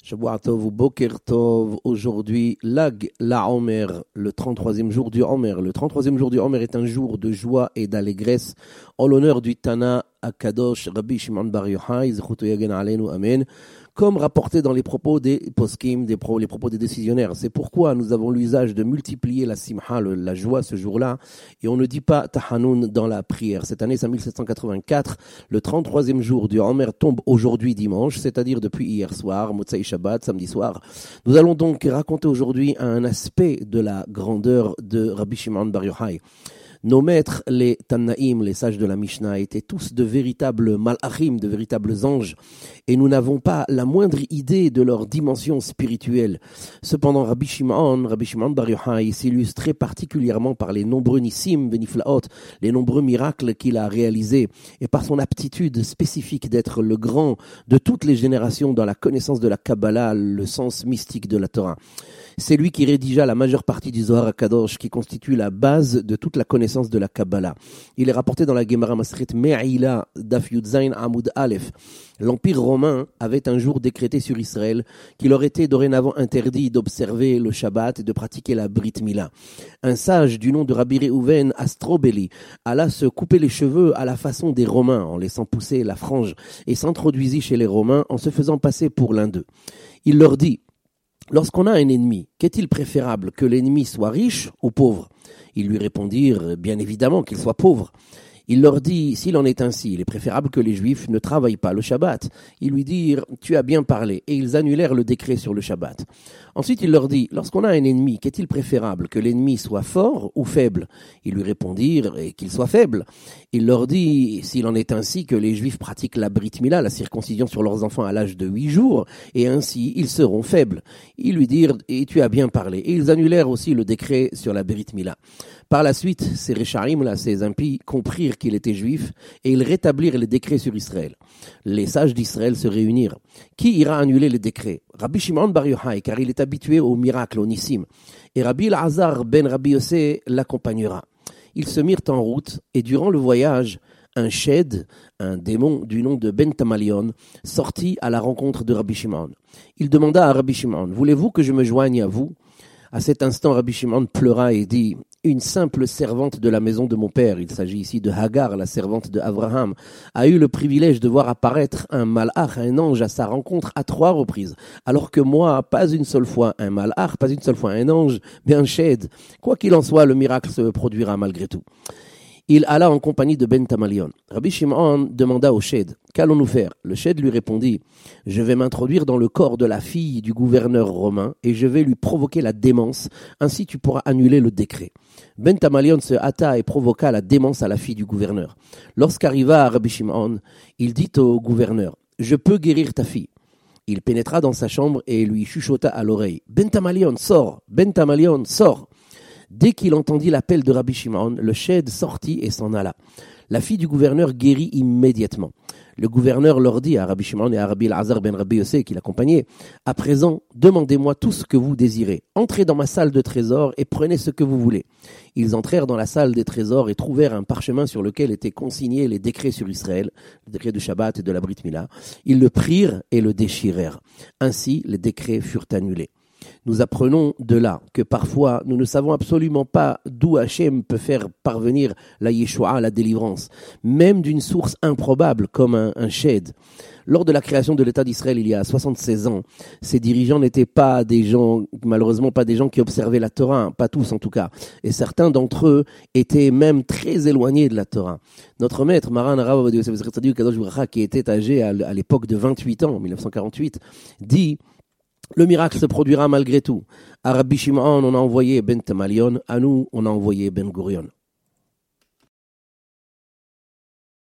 Shabbat Tov ou Boker Tov, aujourd'hui, Lag la Omer, le 33e jour du Omer. Le 33e jour du Omer est un jour de joie et d'allégresse en l'honneur du Tana Akadosh Rabbi Shimon Bar Yochai, Zechuto Yagen Aleinu, Amen, comme rapporté dans les propos des poskim, les propos des décisionnaires. C'est pourquoi nous avons l'usage de multiplier la simha, la joie ce jour-là, et on ne dit pas tahanoun dans la prière. Cette année, c'est 1784, le 33e jour du Omer tombe aujourd'hui dimanche, c'est-à-dire depuis hier soir, Motzai Shabbat, samedi soir. Nous allons donc raconter aujourd'hui un aspect de la grandeur de Rabbi Shimon Bar Yochai. Nos maîtres, les Tannaïm, les sages de la Mishnah, étaient tous de véritables malachim, de véritables anges, et nous n'avons pas la moindre idée de leur dimension spirituelle. Cependant, Rabbi Shimon Bar Yochai s'illustrait particulièrement par les nombreux nissim, beniflaot, les nombreux miracles qu'il a réalisés, et par son aptitude spécifique d'être le grand de toutes les générations dans la connaissance de la Kabbalah, le sens mystique de la Torah. C'est lui qui rédigea la majeure partie du Zohar HaKadosh, qui constitue la base de toute la connaissance de la Kabbalah. Il est rapporté dans la Gemara Masechet Me'ila, Daf Yud Zayin Amud Aleph. L'Empire romain avait un jour décrété sur Israël qu'il leur était dorénavant interdit d'observer le Shabbat et de pratiquer la Brit Mila. Un sage du nom de Rabbi Reuven Astrobeli alla se couper les cheveux à la façon des Romains, en laissant pousser la frange, et s'introduisit chez les Romains en se faisant passer pour l'un d'eux. Il leur dit: lorsqu'on a un ennemi, qu'est-il préférable, que l'ennemi soit riche ou pauvre? Ils lui répondirent, bien évidemment, qu'il soit pauvre. Il leur dit, s'il en est ainsi, il est préférable que les Juifs ne travaillent pas le Shabbat. Ils lui dirent, tu as bien parlé, et ils annulèrent le décret sur le Shabbat. Ensuite, il leur dit, lorsqu'on a un ennemi, qu'est-il préférable, que l'ennemi soit fort ou faible? Ils lui répondirent, qu'il soit faible. Il leur dit, s'il en est ainsi, que les Juifs pratiquent la Brit Mila, la circoncision sur leurs enfants à l'âge de 8 jours, et ainsi ils seront faibles. Ils lui dirent, et tu as bien parlé. Et ils annulèrent aussi le décret sur la Brit Mila. Par la suite, ces Réchaïm, ces impies, comprirent qu'il était juif et ils rétablirent les décrets sur Israël. Les sages d'Israël se réunirent. Qui ira annuler les décrets? Rabbi Shimon Bar Yochai, car il est habitué aux miracles, aux nissim. Et Rabbi Elazar ben Rabbi Yossé l'accompagnera. Ils se mirent en route et durant le voyage, un shed, un démon du nom de Ben Tamalion, sortit à la rencontre de Rabbi Shimon. Il demanda à Rabbi Shimon, voulez-vous que je me joigne à vous? À cet instant, Rabbi Shimon pleura et dit, une simple servante de la maison de mon père, il s'agit ici de Hagar, la servante de Abraham, a eu le privilège de voir apparaître un malach, un ange à sa rencontre à 3 reprises. Alors que moi, pas une seule fois un malach, pas une seule fois un ange, mais un shed. Quoi qu'il en soit, le miracle se produira malgré tout. Il alla en compagnie de Ben Tamalion. Rabbi Shimon demanda au shed, qu'allons-nous faire? Le shed lui répondit, je vais m'introduire dans le corps de la fille du gouverneur romain et je vais lui provoquer la démence, ainsi tu pourras annuler le décret. Ben Tamalion se hâta et provoqua la démence à la fille du gouverneur. Lorsqu'arriva Rabbi Shimon, il dit au gouverneur, je peux guérir ta fille. Il pénétra dans sa chambre et lui chuchota à l'oreille, Ben Tamalion, sors! Ben Tamalion, sors! Dès qu'il entendit l'appel de Rabbi Shimon, le shed sortit et s'en alla. La fille du gouverneur guérit immédiatement. Le gouverneur leur dit à Rabbi Shimon et à Rabbi Elazar ben Rabbi Yossé qui l'accompagnaient, à présent, demandez-moi tout ce que vous désirez. Entrez dans ma salle de trésor et prenez ce que vous voulez. Ils entrèrent dans la salle des trésors et trouvèrent un parchemin sur lequel étaient consignés les décrets sur Israël, les décrets du Shabbat et de la Brit Mila. Ils le prirent et le déchirèrent. Ainsi, les décrets furent annulés. Nous apprenons de là que parfois nous ne savons absolument pas d'où Hachem peut faire parvenir la Yeshua, la délivrance, même d'une source improbable comme un shed. Lors de la création de l'État d'Israël il y a 76 ans, ces dirigeants n'étaient pas des gens, malheureusement pas des gens qui observaient la Torah, pas tous en tout cas, et certains d'entre eux étaient même très éloignés de la Torah. Notre maître, Maran Rav Ovadia Yosef Tzaddik Kadosh Bracha, qui était âgé à l'époque de 28 ans, en 1948, dit: le miracle se produira malgré tout. À Rabbi Shimon, on a envoyé Ben Tamalion, à nous, on a envoyé Ben Gurion.